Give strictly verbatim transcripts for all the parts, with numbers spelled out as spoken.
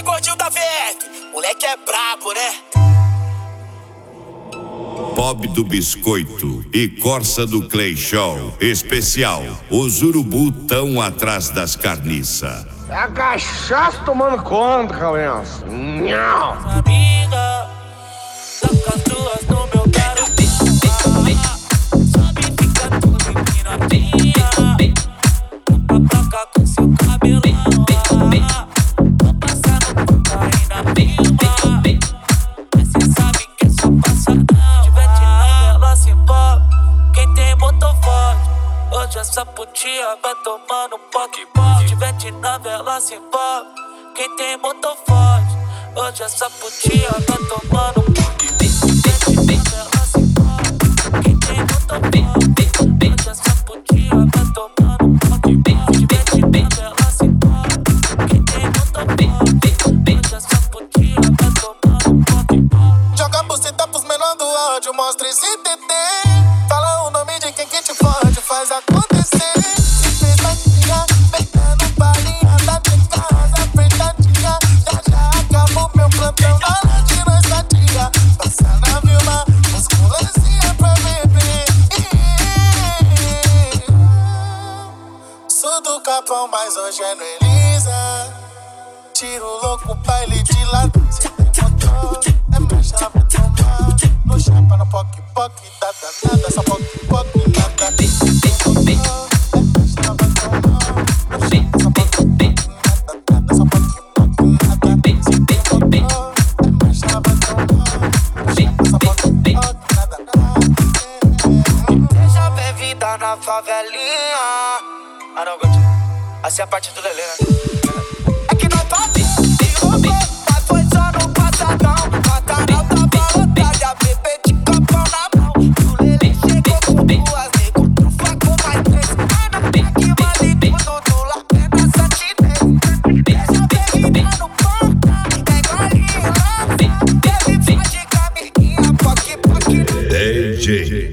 gordinho da V R, moleque é brabo, né? Bob do Biscoito e Corsa do Clay Show. Especial, os urubu tão atrás das carniças. É a cachaça tomando conta, cabeça. Nhau. Amiga, taca as duas no meu garoto. Sabe, fica tudo empinadinha. Pra placa com seu cabelão. Vou passar no cocaína prima. Mas cê sabe que é só passadão. Tivete na vela se pop. Quem tem motor forte. Hoje essa putinha vai tomando poque-poque. Tivete na vela se pop. Quem tem motor forte. Hoje essa putinha vai tomando poque-poque. Tivete na vela se pop. Quem tem motor forte. Hoje essa putinha vai tomando poque-poque. Tivete na vela se pop. Quem tem motor forte. Hoje essa putinha vai tomando poque-poque. Joga a buceta pros menor do áudio, mostra esse T T. Fala o nome de quem que te fode, faz acontecer. Se fez matinha, pegando balinha da minha casa, apertadinha. Já já acabou meu plantão na noite na estadia. Passa na Vilma, musculosinha pra beber. Sou do Capão, mas hoje é no Elisa. Tiro louco, baile de lado, se tem controle. É marcha, ela vai tomar. No chapa, no poc-poc, da danada, só poc-poc, nada. Tem controle, é marcha, ela vai tomar. No chapa, só poc-poc, da danada, só poc-poc, nada. Se tem controle, é marcha, ela vai tomar. No chapa, só poc-poc, nada. Deixa ver vida na favelinha. Ah não, Gucci, assim é a parte do Lelê, né? É que não tá vindo de roubou, mas foi só no passadão. Batalhão tava lotada, bebê de copão na mão. O Lelê chegou com duas, nego, trufa com mais três. Ai não tem que vale tudo, do lá é na santinês. Deixa ver vida no ponta, é golinho lá. Teve fode com a amiguinha, poc-poc no D J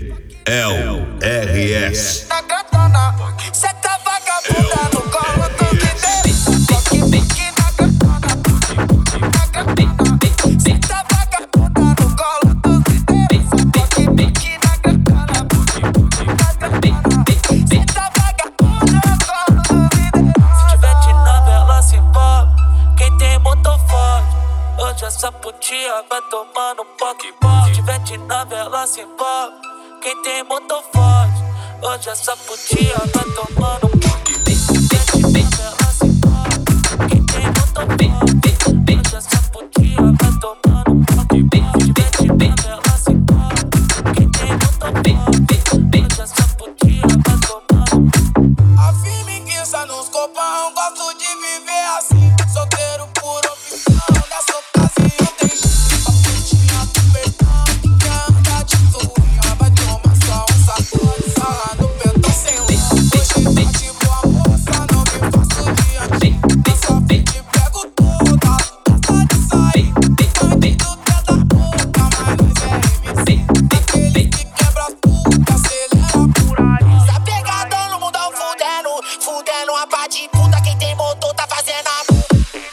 L R S. na grandona, cê tá vagabunda no colo do líder. Poc-poc na grandona, na grandona. Cê tá vagabunda no colo do líder. Poc-poc na grandona, na grandona. Cê tá vagabunda no colo do líder. Se tivete na vela se pop, quem tem motor forte. Hoje essa putinha vai tomando poque-poque. Se tivete na vela se pop, quem tem motor forte. Hoje essa putinha vai tomando poque-poque. Se tivete na vela se pop, quem tem motor forte. Hoje essa putinha vai tomando poque-poque. Se tivete na vela se pop, quem tem motor forte. Hoje essa putinha vai tomando. A firmiguiça nos copão, gosto de viver assim. Solteiro por opção, nessa ocasião tem jeito. A putinha do perdão, que anda de zoinha. Vai tomar só um sacode, sarra no pentão sem lã. Hoje tá de boa moça, não me faço de antigo. Na sua frente pego toda, gosta de sair. Bandido pé da boca, mas nós é M C. Daqueles que quebra as putas, acelera por aí. Tá pegadão no mundão fudendo, fudendo a pá de puta. Quem tem motor tá fazendo a puta.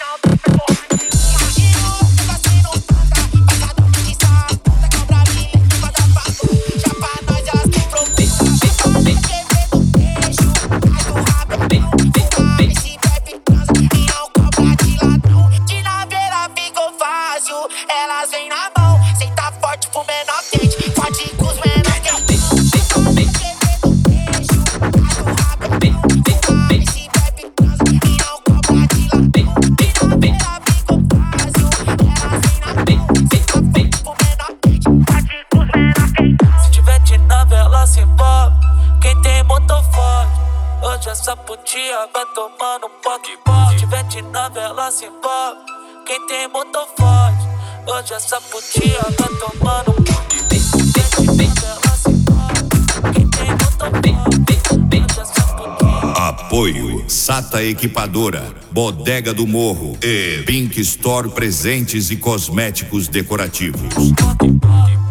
Imagina o que vai ser no tanga, passadão de sarra, puta que é o brasileiro que faz a papo. Já pra nós elas que procuram. Eu falei que vê no queixo, cai do rabo, fuma esse bebe transa e não cobra de ladrão. De naveira ficou fácil, elas vêm na mão. Senta forte pro menor quente, forte com os menor quente. Eu falei que vê no queixo, cai do rabo, fuma esse bebe transa e não cobra de ladrão. De naveira ficou fácil, elas vêm na mão. Senta forte pro menor quente, forte com os menor quente. Se tivete na vela se pop, quem tem motor forte. Hoje essa putinha vai tomando poque-poque. Se tivete na vela se pop, quem tem motor forte. Hoje essa putinha vai tomando poque-poque. Se tivete na vela se pop, quem tem motor forte. Hoje essa putinha. Apoio Sata Equipadora, Bodega do Morro e Pink Store Presentes e Cosméticos Decorativos. Poque-poque.